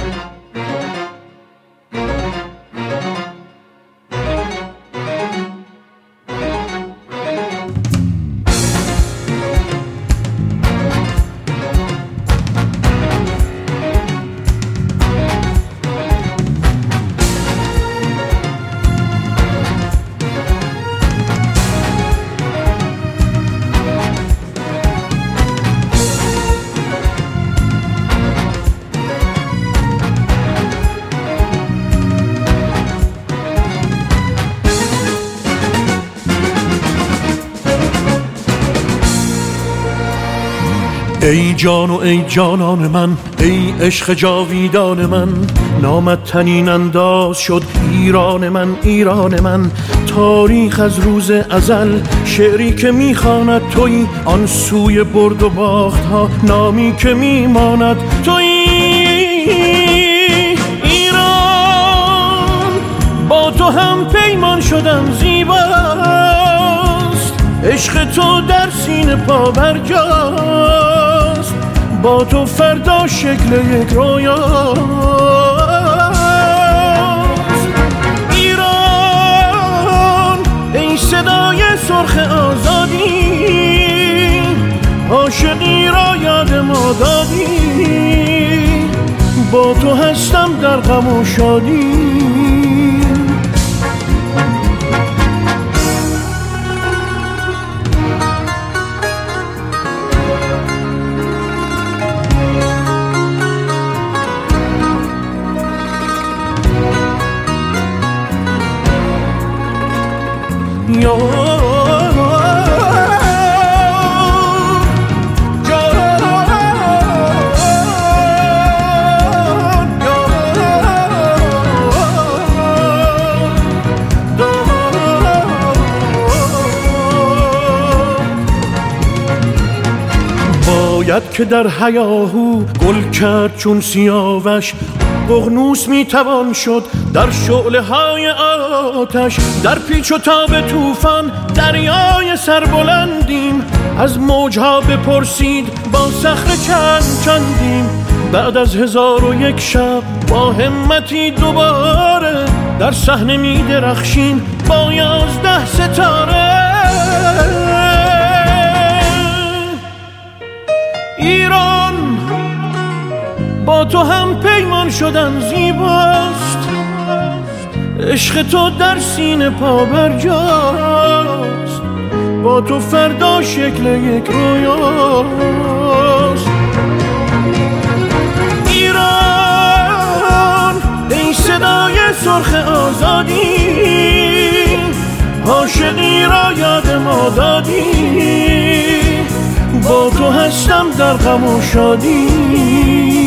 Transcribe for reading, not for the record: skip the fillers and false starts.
ای جان و ای جانان من، ای عشق جاویدان من، نامت طنین انداز شد ایران من، ایران من. تاریخ از روز ازل شعری که میخواند تویی، آن سوی برد و باخت ها نامی که میماند تویی. ایران با تو هم پیمان شدم زیباست، عشق تو در سینه پا برجاست، با تو فردا شکل یک رویاست. ایران ای صدای سرخ آزادی، عاشقی را یاد ما دادی، با تو هستم در غم و شادی. باید که در هیاهو گل کرد چون سیاوش، ققنوس میتوان شد در شعله های آتش. در پیچ و تاب طوفان دریای سربلندیم، از موجها بپرسید با صخره چند چندیم. بعد از 1001 شب با همتی دوباره، در صحنه میدرخشیم با 11 ستاره. ایران با تو هم پیمان شدن زیباست، عشق تو در سینه پا برجاست، با تو فردا شکل یک رویاست. ایران ای صدای سرخ آزادی، عاشقی را یاد ما دادی، با تو هستم در غم و شادی.